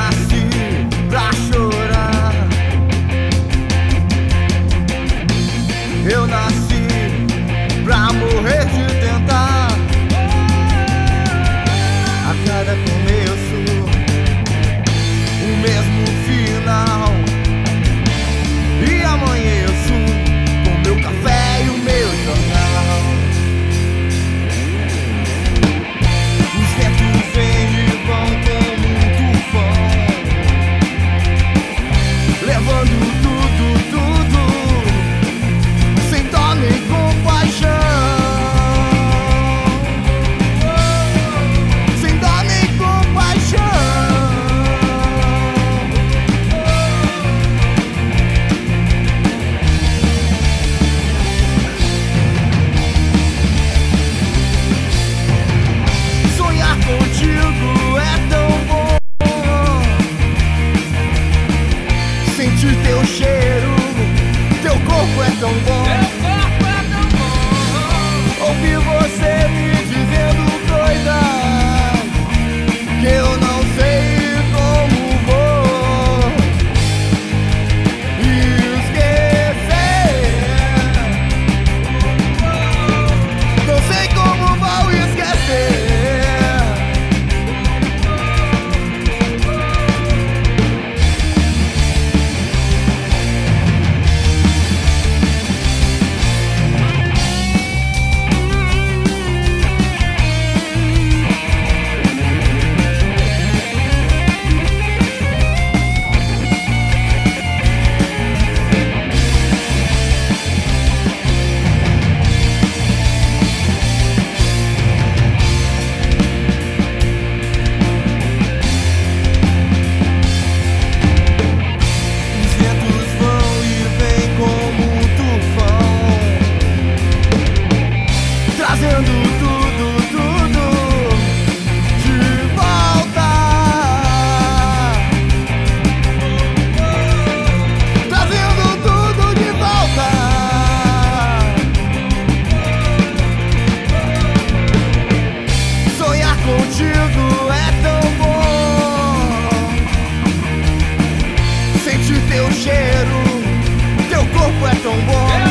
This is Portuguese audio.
nasci pra chorar. Eu nasci pra morrer de tentar. A cada começo, o mesmo final. E amanheço com meu café e o meu jornal. Os ventos vêm e vão como um tufão, levando tudo, tudo, sem dó nem compaixão. Sem dó nem compaixão. Sonhar contigo é tão bom, sentir teu cheiro, teu corpo é tão bom. Ouvir você me dizendo coisas que eu não sei como vou esquecer. Não sei como vou esquecer. Trazendo tudo, tudo de volta. Trazendo tudo de volta. Sonhar contigo é tão bom, sentir teu cheiro, teu corpo é tão bom.